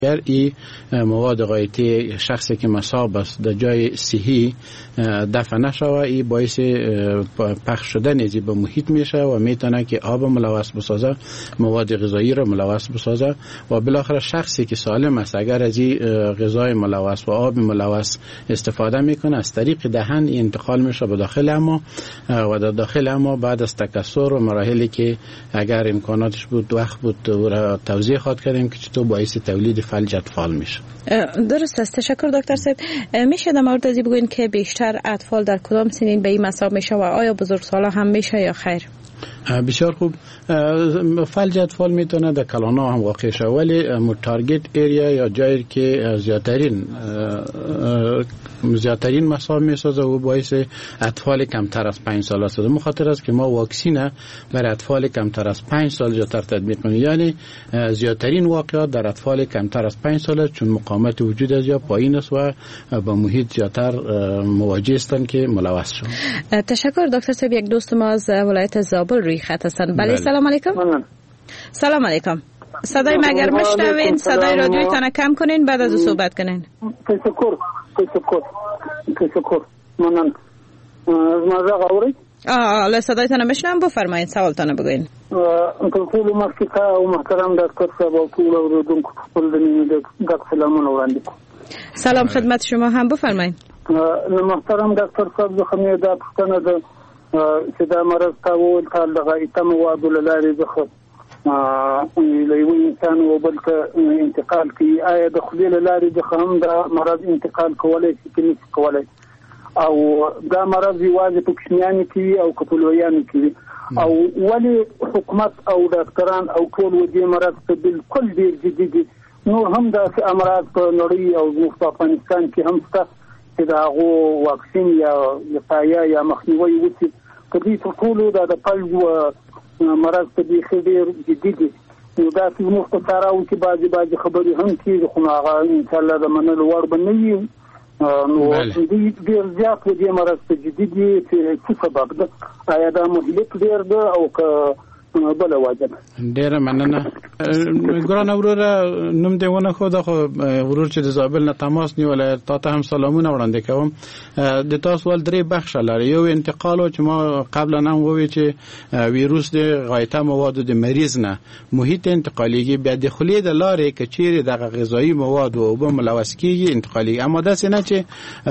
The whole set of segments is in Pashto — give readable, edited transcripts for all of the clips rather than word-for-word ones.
اگر این مواد غایطی شخصی که مصاب است در جای صحی دفع نشود، این باعث پخش شدن ازی به محیط میشه و میتونه که آب ملوث بسازه، مواد غذایی را ملوث بسازه و بالاخره شخصی که سالم است اگر از این غذای ملوث و آب ملوث استفاده میکنه از طریق دهن انتقال میشه به داخل اما و در داخل اما بعد از تکثر و مراحلی که اگر امکاناتش بود وقت بود را توضیح خواهد کردیم که چطور باعث تولید فلج اطفال میشه. درست است. تشکر دکتر صاحب. میشه در مورد ازی بگوین که بیشتر اطفال در کدام سنین به این مصاب میشه و آیا بزرگسالا هم میشه یا خیر؟ بسیار خوب. فلج اطفال میتونه در کلانا هم واقع شه، ولی تارگت ایریا یا جایی که زیادترین مصاب میسازه و باعث اطفال کمتر از 5 سال است. مخاطر است که ما واکسین برای اطفال کمتر از 5 سال زیادتر تطبیق کنیم، یعنی زیادترین واقعات در اطفال کمتر از 5 سال است، چون مقاومت وجود از یا پایین است و با محیط زیادتر مواجه هستند که ملوث شون. تشکر دکتر صاحب. یک دوست ما از ولایت زابل روی خط هستند. بله سلام علیکم. سلام علیکم. صدای مگر مشنوین؟ صدای رادیویتان کم کنین بعد از صحبت کنین. تشکر منن. ماذا غوري؟ لا صدایتان مشنوم، بفرمایید سوالتان بگوین. ټول مسکتا او محترم ډاکټر صاحب او ټول اوریدونکو خپل د سلامونه وړاندې کوم. سلام خدمت شما هم، بفرمایید. محترم ډاکټر صاحب زه خو دا پوښتنه ده چې دا مرض تاول کال دغه ایتم مواد لارې ځخه لایو انسان او بل ته انتقال کی، آیا د خولې لارې ځخه هم دا مرض انتقال کولای شي کې نشي کولای، او دا مرض یوازې په کوچنیانو کې او کپلویانو کې، او ولی حکومت او ډاکټران او ټول ودی مرض ته بالکل ډیر جدي دي. نور هم دا امراض په نړۍ او په افغانستان کې هم شته چې دا غو واکسین یا وقایه یا مخنیوي وکړي. کدی ټول دا د فلج مرض ته ډیر جدي دي. نو دا چې موږ په تاراو کې بعضي خبرې هم کیږي، خو هغه ان شاء الله د منلو وړ بنوي. نو دې ډیر زیات دې مرض ته جدي دي چې سبب ده، آیا دا مهلک ډیر ده او که بل واجب؟ ډیر مننه. ګران وروره نوم دې ونه خو دا خو ورور چې د زابل نه تماس نیولای تا ته هم سلامونه وړاندې کوم. د تاسو ول درې بخش لري. یو انتقال چې ما قبلا هم ووی چې ویروس د غایطه مواد د مریض نه محیط انتقالیږي، بیا د خولې د لارې کچېره د غذایی مواد او به ملوث کیږي انتقالیږي. اما دا څنګه چې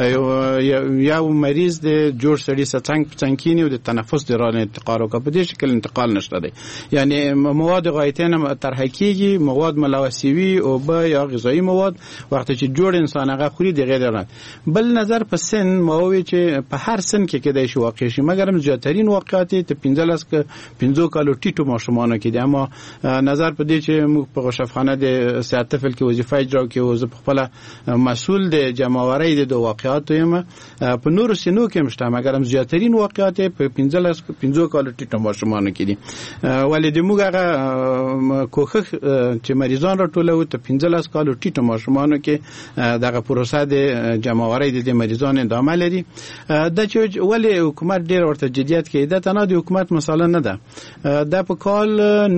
یو مریض د جوړ سړی څنګه د تنفس د راه انتقال او په دې شکل انتقال نشته دی، یعنی مواد غایطه نه طرح کیږي، مواد ملوثوي او به یا غذایی مواد وخت چې جوړ انسان هغه خوري د غیر نه. بل نظر په سن مووي چې په هر سن کې کېدای شي واقع شي، مګر زیاترین واقعات ته 15 کالو ټیټو ماشومانو کې دي. اما نظر په دې چې موږ په غشفخانه د صحت طفل کې وظیفه اجرا کوي او زه په خپل مسؤل د جمعواري د واقعات یم په نورو سنو کې مشته، مګر زیاترین واقعات په 15 کالو ټیټو ماشومانو کې دي. ولې د موږ هغه کوخه چې مریضان راټولو ته 15 کالو ټیټو ماشومانو کې دغه پروسه د جمعواري د مریضان ادامه لري. د چې ولې حکومت ډیر ورته جديت کوي، دا تنه د حکومت مساله نه ده. د په کال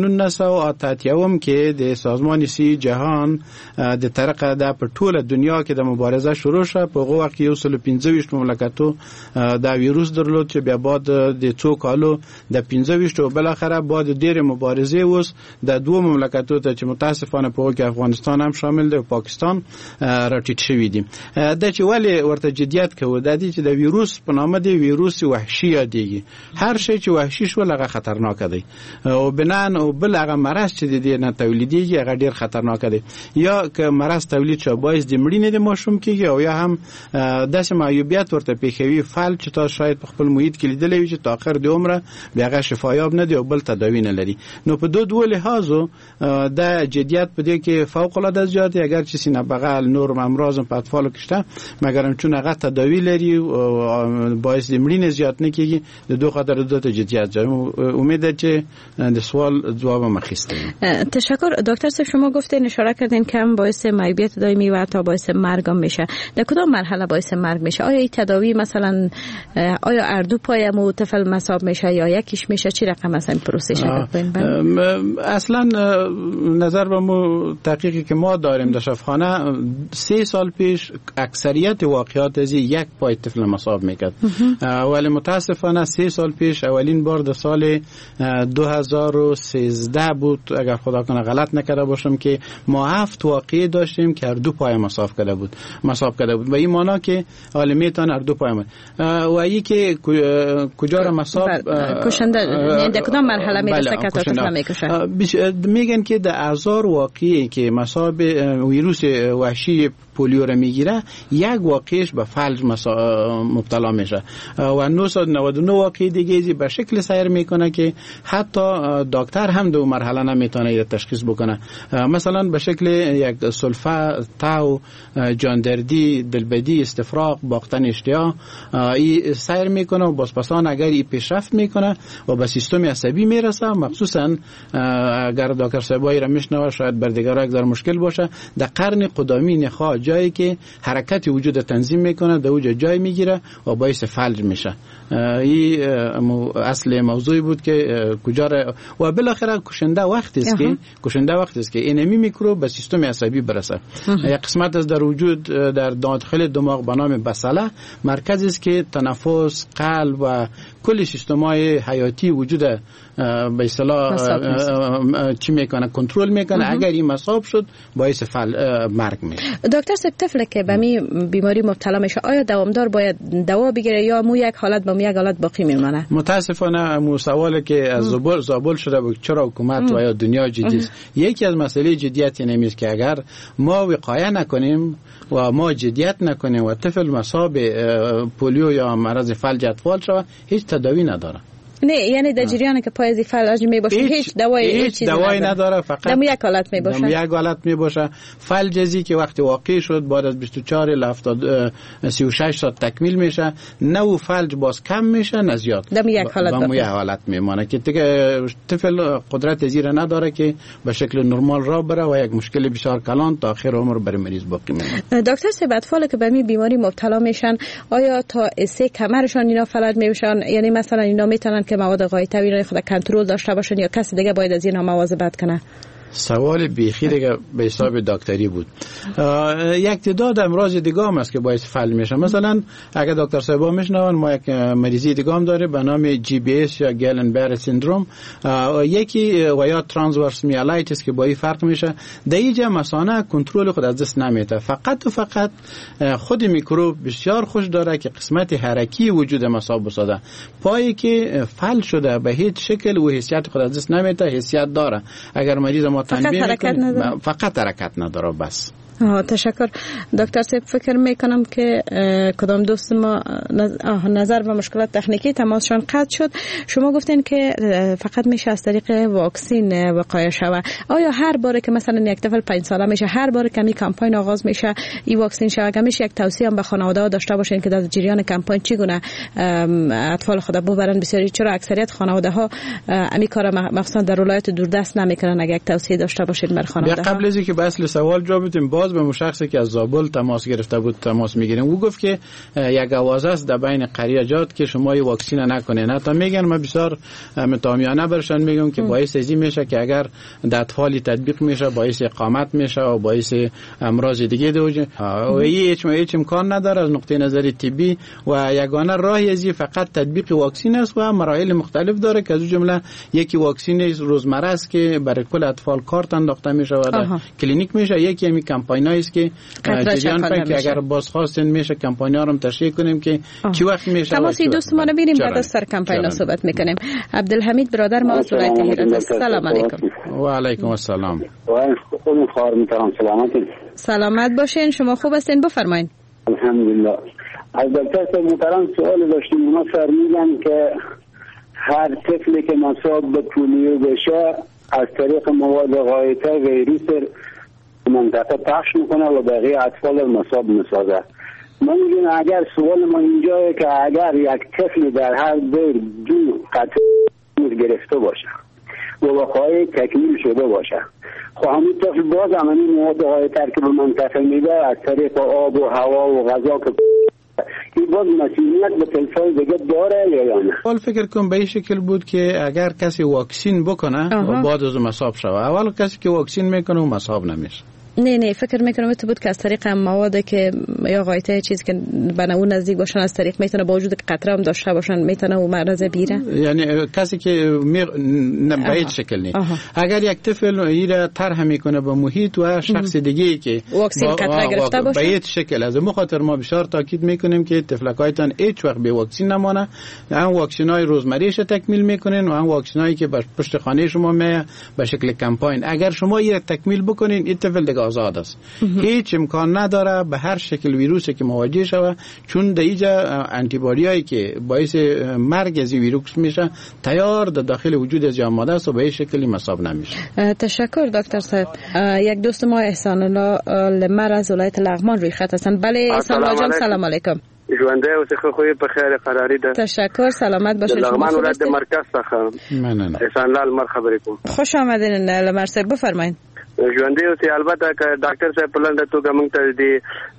1988 کې د سازمان صحي جهان د طرقه د په ټوله دنیا کې د مبارزه شروع شوه. په هغه وخت یو سل 25 مملکتو دا ویروس درلود چې بیا بعد د څو کالو د 25 بل اخره بعد ډېر مبارزه وس د دوه مملکتو ته چې متاسفانه په وګه افغانستان هم شامل دی او پاکستان راټیټ شوی دی. د چې ولی ورته جديت کوي د دې چې د ویروس په نامه دی ویروس وحشي یادېږي. هر شی چې وحشي شو هغه خطرناک دی او بنان او بل هغه مرض چې د دې نه تولیدېږي هغه ډېر خطرناک دی. یا که مرض تولید شو باعث د مړینې د ماشوم کېږي او یا هم داسې معیوبیت ورته پیښوي فلج چې تاسو شاید په خپل محیط کې لیدلې وي چې تا اخر د عمره بیا هغه شفایاب نه دی او بل تداوی نه لري. نو په دوه لحاظو د جديت په دې کې فوق العاده زیات دی، اگر چې سینه بغل نور امراض په اطفالو کې شته، مګر چون هغه تداوی لري او باعث د مړینې زیات نه کیږي. د دوه خاطر د جديت جواب امید ده چې د سوال جواب مخیسته. تشکر دکتر صاحب. شما گفتین اشاره کردین که هم باعث معیوبیت دائمی و تا باعث مرگ هم میشه. در کدام مرحله باعث مرگ میشه؟ آیا این تداوی مثلا آیا اردو پای مو طفل مصاب میشه یا یکیش میشه؟ چی رقم مثلا پروسه توضیح شده کنین؟ اصلا نظر به مو تحقیقی که ما داریم در شفاخانه 3 سال پیش اکثریت واقعات از یک پای طفل مصاب میکرد، ولی متاسفانه 3 سال پیش اولین بار در سال 2013 بود اگر خدا کنه غلط نکرده باشم که ما 7 واقعه داشتیم که هر 2 پای مصاب کرده بود و این معنی که عالمیتان هر 2 پای و ای که کجا را مصاب کشنده در کدام مرحله میرسه که طفل میکشه؟ میگن که در 1000 واقعه که مصاب ویروس وحشی پولیو را میگیره یک واقعش به فلج مبتلا میشه و 999 واقعه دیگه به شکل سیر میکنه که حتی دکتر هم دو مرحله نمیتونه تشخیص بکنه. مثلا به شکل یک سلفه، تاو، جاندردی، دلبدی، استفراغ، باختن اشتها ای سیر میکنه و بازپسان اگر ای پیشرفت میکنه و به سیستم عصبی میرسه، مخصوصا اگر دکتر صاحبایی را میشنوه شاید بر دیگران یک ذره مشکل باشه، در قرن قدامی نخاع جایی که حرکت وجود تنظیم میکنه در اونجا جای میگیره و باعث فلج میشه. این اصل موضوعی بود که کجا و بالاخره کشنده وقتی است که اینمی میکروب به سیستم عصبی برسه. یک قسمت از در وجود در داخل دماغ به نام بسله مرکزی است که تنفس، قلب و کل سیستم‌های حیاتی وجود به اصطلاح چی میکنه کنترل میکنه. اگر این مصاب شد باعث مرگ میشه. دکتر صاحب طفل که به می بیماری مبتلا میشه آیا دوامدار باید دوا بگیره یا مو یک حالت با یک حالت باقی میمونه؟ متاسفانه مو سوالی که از زابل شده بود چرا حکومت و یا دنیا جدی است. یکی از مسئله جدیت اینه که اگر ما وقایه نکنیم و ما جدیت نکنیم و طفل مصاب پولیو یا مرض فلج اطفال شود هیچ تداوی نداره. نه یعنی در جریان که پای فلج می باشه هیچ دوایی نداره، فقط دم یک حالت می باشه. یک حالت می باشه. فلجی که وقتی واقع شد بعد از 24 الی 36 ساعت تکمیل میشه، نه فلج باز کم میشه نه زیاد. دم یک حالت میمونه که دیگه طفل قدرت زیر نداره که به شکل نرمال راه بره و یک مشکل بسیار کلان تا آخر عمر بر مریض باقی میمونه. دکتر صاحب اطفال که به می بیماری مبتلا میشن آیا تا سه کمرشان اینا فلج میشن؟ یعنی مثلا اینا میتونن که مواد غایطی را خود کنترل داشته باشن یا کسی دیگه باید از اینا مواظبت کنه؟ سوال بیخی دیگه به حساب دکتری بود. یک تعداد امراض دیگه هم است که باعث فلج میشه. مثلا اگر دکتر صاحبا میشنون ما یک مریضی دیگه هم داره به نام جی بی اس یا گلن بر سیندروم، یکی و یا ترانسورس میالایتیس که با این فرق میشه. در اینجا مثلا کنترل خود از دست نمیده، فقط خود میکروب بسیار خوش داره که قسمت حرکی وجود مصاب بسازه. پایی که فلج شده به هیچ شکل و حیثیت خود از دست نمیده، حیثیت داره. اگر مریض ما فقط حرکت نداره بس. تشکر دکتر صاحب. فکر میکنم که کدام دوست ما نظر و مشکلات تکنیکی تماسشان قطع شد. شما گفتین که فقط میشه از طریق واکسین وقایه شود. آیا هر باره که مثلا یک طفل 5 ساله میشه هر باره که می کمپاین آغاز میشه این واکسین شود، میشه یک توصیه هم به خانواده ها داشته باشین که در جریان کمپاین چگونه اطفال خود ببرن؟ بسیاری چرا اکثریت خانواده ها امی کار مخصوصا در ولایت دوردست نمیکنن؟ اگه یک توصیه داشته باشین بر خانواده ها. قبل از اینکه به اصل سوال جواب بدیم باز به شخصی که از زابل تماس گرفته بود تماس میگیریم. او گفت که یک آواز است در بین قریجات که شما این واکسین نکنین. حتی میگن ما بسیار متامیانه برشان میگم که باعث ازی میشه که اگر در اطفالی تطبیق میشه باعث اقامت میشه و باعث امراض دیگه دوجه و هیچ امکان نداره از نقطه نظر طبی و یگانه راهی ازی فقط تطبیق واکسین است و مراحل مختلف داره که از جمله یکی واکسین روزمره است که برای کل اطفال کارت انداخته میشه و در کلینیک میشه. یکی همین کمپاینایی است که جریان پای که اگر باز خواستین میشه کمپاین‌ها رو تشریح کنیم که چی وقت میشه. تماسی دوستمان رو ببینیم بعد از سر کمپاین صحبت میکنیم. عبدالحمید برادر ما از ولایت هرات. سلام علیکم. و علیکم السلام. سلامت باشین. شما خوب هستین؟ بفرمایید. الحمدلله. از دکتر محترم سوال داشتیم. ما فرمودن که هر طفلی که مصاب به پولیو بشه از طریق مواد غایطه ویروس منطقه پخش میکنه و بقیه اطفال مصاب میسازه. ما میگیم اگر سوال ما اینجایه که اگر یک طفل در هر دو قطعه گرفته باشه و وقایع تکمیل شده باشه، خب همین طفل باز همین مواد غایطه که به منطقه میده از طریق آب و هوا و غذا که این باز مسئولیت به کسای دیگه داره یا نه؟ اول فکر کنم به این شکل بود که اگر کسی واکسین بکنه بعد از مصاب شوه. اول کسی که واکسین میکنه و مصاب نمیشه. نه فکر میکنم تو بود که از طریق مواد که یا غایطه چیز که به اون نزدیک باشن از طریق میتونه با وجود قطره هم داشته باشن میتونه اون مرض بیره. یعنی کسی که به هیچ شکل نیست. اگر یک طفل ایره طرح میکنه به محیط و شخص دیگه که واکسین قطره گرفته باشه به هیچ شکل از مخاطر ما بسیار تاکید میکنیم که طفلکایتان هیچ وقت به واکسین نمانه. هم واکسینای روزمریش تکمیل میکنین و هم واکسینایی که پشت خانه شما می به شکل کمپاین. اگر شما این تکمیل بکنین این طفل دیگه آزاد است. هیچ امکان نداره به هر شکل ویروسی که مواجه شوه، چون در اینجا آنتی بادیایی که باعث مرگ از این ویروس میشه تیار در داخل وجود از آماده است و به این شکلی مصاب نمیشه. تشکر دکتر صاحب. یک دوست ما احسان الله لمر از ولایت لغمان روی خط هستن. بله احسان الله جان سلام علیکم. ژوندی اوسه خوی په خیر قراری ده. تشکر سلامت باشید. لغمان ولایت مرکز څخه مننه. احسان الله لمر خبرې کوم. خوش آمدین لمر صاحب بفرمایئ. ژوندی اوسه البته ډاکټر صاحب په لنډه توګه موږ ته د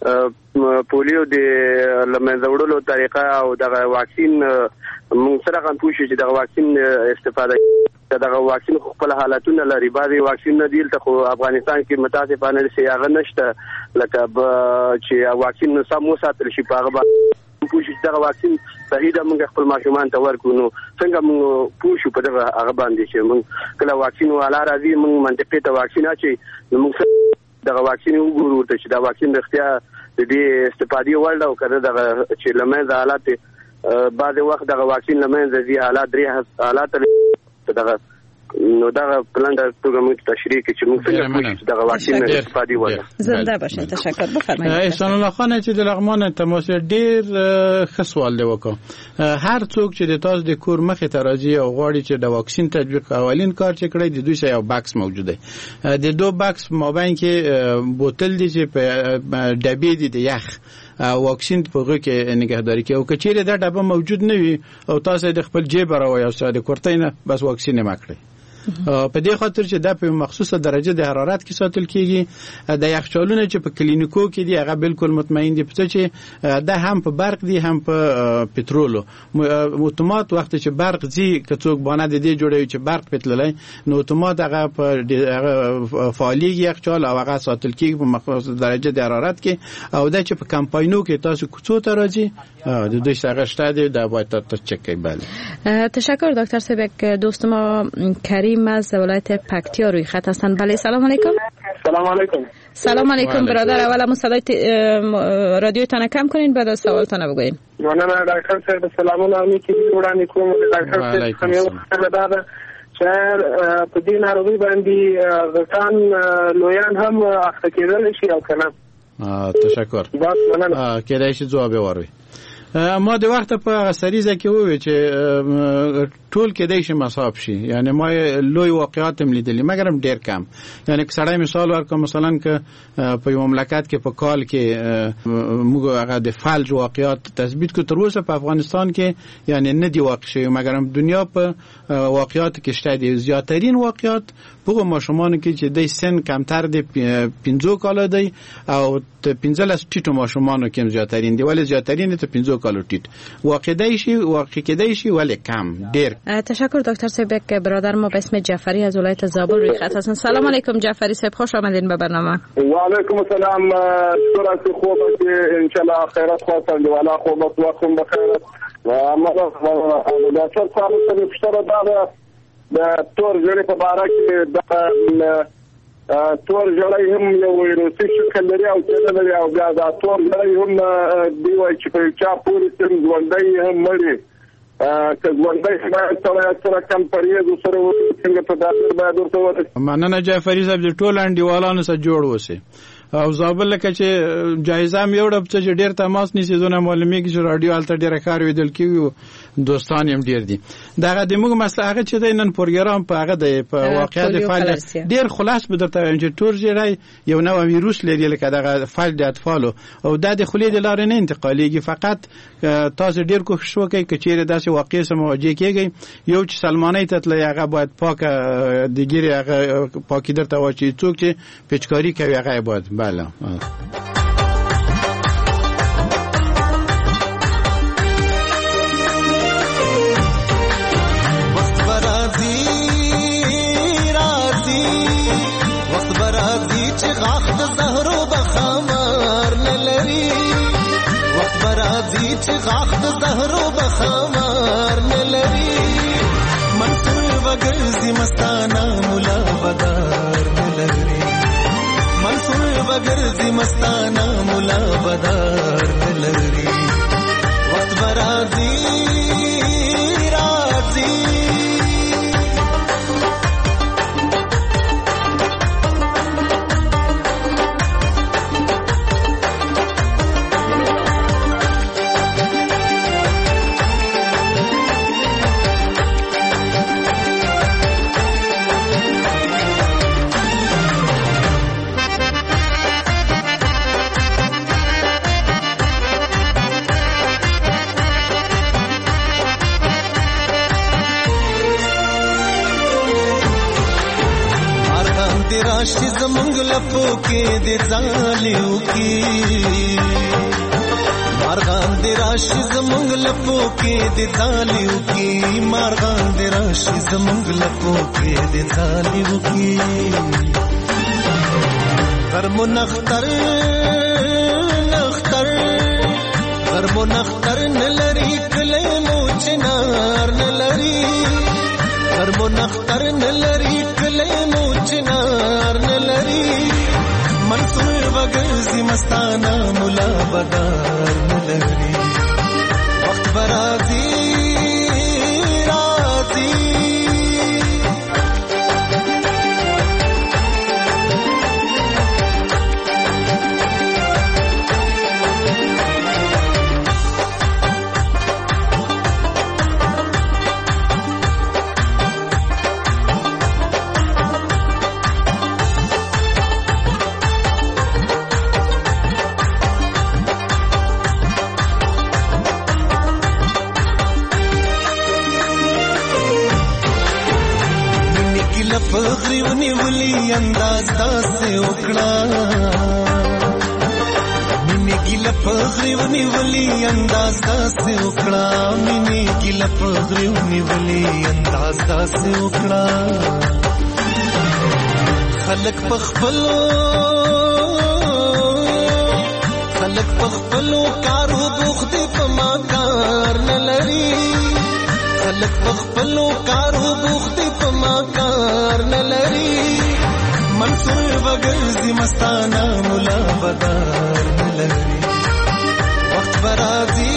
پولیو د لمنځه وړلو طریقه او دغه واکسین موږ سره هم پوښتنه چې دغه واکسین استفاده دغه واکسین خپل حالتونه لري. بعضي واکسین نه دی ته خو افغانستان کې متاسفانه سیاغه نشته لکه چې واکسین سم وساتل شي په هغه پوښتنه دغه واکسین صحیح ده موږ خپل ماشومان ته ورکو نو څنګه موږ پوښو په دغه هغه باندې چې موږ کله واکسین والا راځي موږ منطقي ته واکسین اچي نو موږ دغه واکسین وګورو ته چې دا واکسین اختیار د دې استفادې وړ او کړه دغه چې لمنځه حالات بعض وخت دغه واکسین لمنځه دي حالات درې حالات دغه نو دغه پلان د توګه موږ تشریح کې چې موږ څنګه دغه واکسین استفادې وړه. زنده باشین. تشکر. بفرمایئ. احسان الله خان چې د لغمان تماس ډیر ښه سوال دی وکړ. هر څوک چې د تاسو د کور مخې ته راځي او غواړي چې د واکسین تطبیق اولین کار چې کړی د دوی سره یو بکس موجود دی. د دو بکس مابین کې بوتل دی چې په ډبې دی د یخ واکسین په هغه کې نگهداری کوي او کچېره دا ډبه موجود نه وي او تاسو د خپل جیب راوي او ساده کورتینه بس واکسین یې مکړئ. په دې خاطر چې دا په مخصوصه درجه د حرارت کې ساتل کیږي. د یخچالونه چې په کلینیکو کې دی هغه بالکل مطمئن دي چې دا هم په برق دی هم په پټرولو اتومات وخت چې برق زی کڅوک باندې د دې جوړوي چې برق پټللای نو اتومات هغه په فعالیت یخچال او هغه ساتل کیږي په مخصوصه درجه د حرارت کې او دا چې په کمپاینو کې تاسو کوڅو ته راځي د دوی څنګه شته دا باید تاسو چک کړئ. بله تشکر دکتر صاحب. دوست ما کریم از ولایت پکتیا روی خط هستن. بله سلام علیکم. سلام علیکم. سلام علیکم برادر. اول صدای رادیوتان کم کنین بعد از سوالتان بگوین. مننه ډاکټر صاحب. سلامونه کی وړاندې کوم. ډاکټر صاحب کوم یو خبردار چې په دې ناروغي باندې غټان لویان هم اخته کېدل شي او کنه. تشکر. کېدای شي جواب وروي. ما د وخت په سریزه کې وې چې ټول کېدای شي مصاب شي. یعنی ما لوی واقعات هم لیدلې مګر ډیر کم. یعنی سړی مثال ورکوم مثلا که په یو مملکت کې په کال کې موږ هغه د فلج واقعات تثبیت کو تر اوسه په افغانستان کې یعنی نه دی واقع شوی مګر دنیا په واقعات کې شته دي. زیاترین واقعات په ماشومان کې چې د سن کمتر دی 15 کال دی او 15 ټیټو ماشومان کې زیاترین دی ولی زیاترین ته 15 کال ټیټ واقع کېدای شي ولی کم ډیر. تشکر دکتر صاحب. که برادر ما به اسم جعفری از ولایت زابل روی خط هستن. سلام علیکم جعفری صاحب خوش آمدین به برنامه. و علیکم السلام. شکر خوب ان شاء الله خیرات خواستم والا خوب وقتكم بخير. و ما دا څه سره پښتنه دا د تور جوړې په باره کې د تور جوړې هم یو ویروسي شکل لري او څه لري او بیا دا تور جوړې هم دی وایي چې په چا پورې څنګه هم مړي که ژوندۍ سره کم پرهیز سره څنګه په داسې باید ورته ورسي. مننه جعفري صاحب. د ټول انډیوالانو سره جوړ اوسئ او زابل لکه چې جایزه مې وړه چې ډیر تماس نیسي زونه معلومه کې چې رادیو الته ډیره کار ویدل کیږي دوستان هم ډیر دي. دغه د موږ مسله هغه چې د نن پروګرام په هغه د واقعیت د فعال ډیر خلاص به درته وایم چې تور جری یو نوې ویروس لري لکه دغه فعال د اطفالو او د خولې د لارې نه انتقالیږي. فقط تاسو ډیر کوښښ وکړئ چې چیرې داسې واقعي سره مواجه کیږئ یو چې سلمانۍ ته تللی هغه باید پاکه د ګیرې هغه پاکي درته واچي څوک چې پچکاری کوي هغه باید. بله برازي چې غاخ د زهرو بخمار نه لري منصور وګرځي مستانه مولا بدار نه لري منصور وګرځي مستانه مولا بدار نه لري وخت برازي راځي راشي زمونږ لپو کې د ځالیو کې مارغان د راشي زمونږ لپو کې د ځالیو کې مارغان د راشي زمونږ لپو کې د ځالیو کې غرمو نختر نختر غرمو نختر نلري کله مو چنار نلري غرمو نختر نلري کله مو چنار نلري منصور وګرځي مستانه مولا بدار نلري وخت برازي راځي فخری ونیولی انداز داسې وکړه مینې ګیله فخری ونیولی انداز داسې وکړه مینې ګیله فخری ونیولی انداز داسې وکړه خلک په خپلو کارو بوخت په ما کار نه لري خلک په خپلو کارو بوخت په ما کار نه لري منصور وګرځي مستانه مولا بدار نه لري وخت برازي